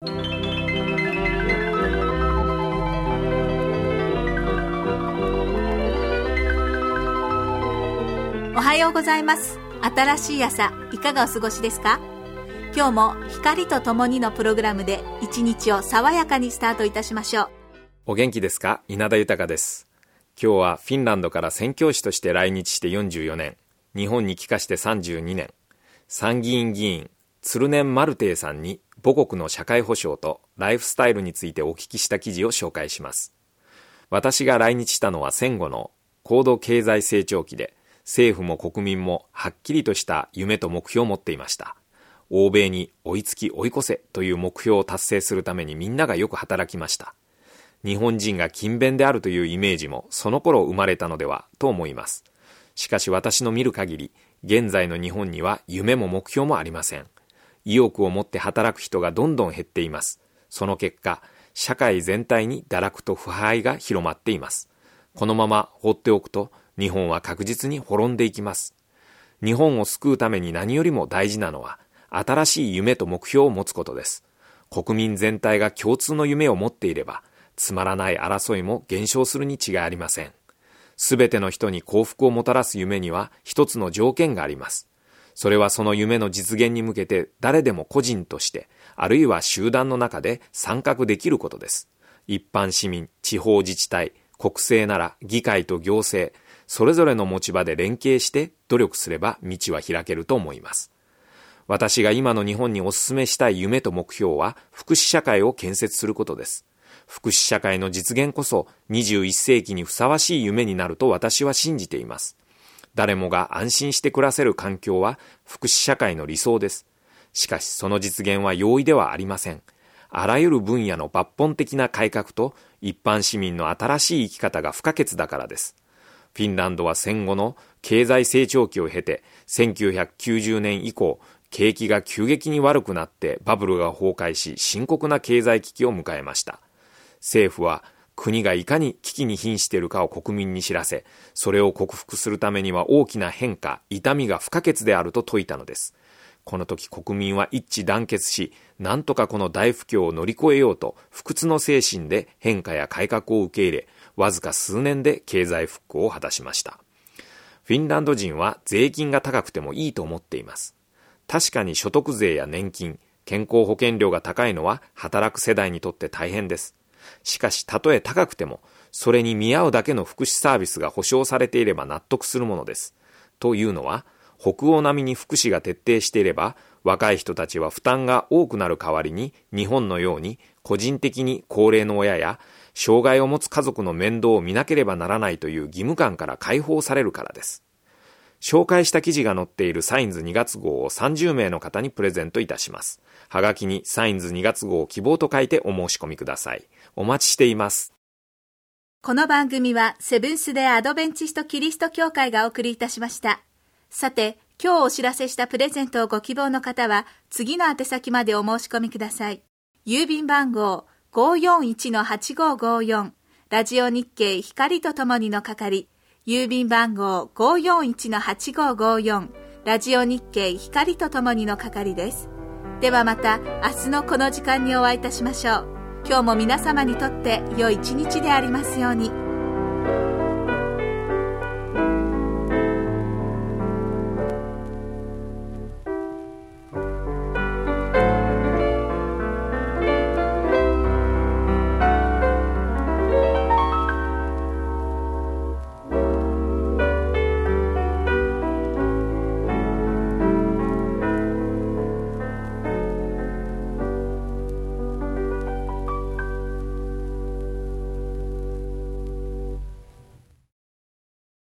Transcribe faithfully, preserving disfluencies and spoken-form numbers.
おはようございます。新しい朝、いかがお過ごしですか？今日も光とともにのプログラムで一日を爽やかにスタートいたしましょう。 お元気ですか？稲田豊です。今日はフィンランドから宣教師として来日してよんじゅうよねん、日本に帰化してさんじゅうにねん、参議院議員鶴年マルテイさんに母国の社会保障とライフスタイルについてお聞きした記事を紹介します。私が来日したのは戦後の高度経済成長期で、政府も国民もはっきりとした夢と目標を持っていました。欧米に追いつき追い越せという目標を達成するためにみんながよく働きました。日本人が勤勉であるというイメージもその頃生まれたのではと思います。しかし私の見る限り、現在の日本には夢も目標もありません。意欲を持って働く人がどんどん減っています。その結果、社会全体に堕落と腐敗が広まっています。このまま放っておくと、日本は確実に滅んでいきます。日本を救うために何よりも大事なのは、新しい夢と目標を持つことです。国民全体が共通の夢を持っていれば、つまらない争いも減少するに違いありません。すべての人に幸福をもたらす夢には一つの条件があります。それはその夢の実現に向けて誰でも個人として、あるいは集団の中で参画できることです。一般市民、地方自治体、国政なら議会と行政、それぞれの持ち場で連携して努力すれば道は開けると思います。私が今の日本にお勧めしたい夢と目標は福祉社会を建設することです。福祉社会の実現こそにじゅういっせいきにふさわしい夢になると私は信じています。誰もが安心して暮らせる環境は福祉社会の理想です。しかしその実現は容易ではありません。あらゆる分野の抜本的な改革と一般市民の新しい生き方が不可欠だからです。フィンランドは戦後の経済成長期を経て、せんきゅうひゃくきゅうじゅうねん以降、景気が急激に悪くなってバブルが崩壊し、深刻な経済危機を迎えました。政府は国がいかに危機に瀕しているかを国民に知らせ、それを克服するためには大きな変化、痛みが不可欠であると説いたのです。この時国民は一致団結し、なんとかこの大不況を乗り越えようと不屈の精神で変化や改革を受け入れ、わずか数年で経済復興を果たしました。フィンランド人は税金が高くてもいいと思っています。確かに所得税や年金、健康保険料が高いのは働く世代にとって大変です。しかし、たとえ高くても、それに見合うだけの福祉サービスが保障されていれば納得するものです。というのは、北欧並みに福祉が徹底していれば、若い人たちは負担が多くなる代わりに、日本のように個人的に高齢の親や障害を持つ家族の面倒を見なければならないという義務感から解放されるからです。紹介した記事が載っているサインズにがつ号をさんじゅうめいの方にプレゼントいたします。はがきにサインズにがつ号希望と書いてお申し込みください。お待ちしています。 この番組はセブンス・デ・アドベンチスト・キリスト教会がお送りいたしました。さて、今日お知らせしたプレゼントをご希望の方は次の宛先までお申し込みください。郵便番号 ごーよんいちのはちごーごーよん ラジオ日経光とともにの係、郵便番号 ごーよんいちのはちごーごーよん ラジオ日経光とともにの係です。ではまた明日のこの時間にお会いいたしましょう。今日も皆様にとって良い一日でありますように。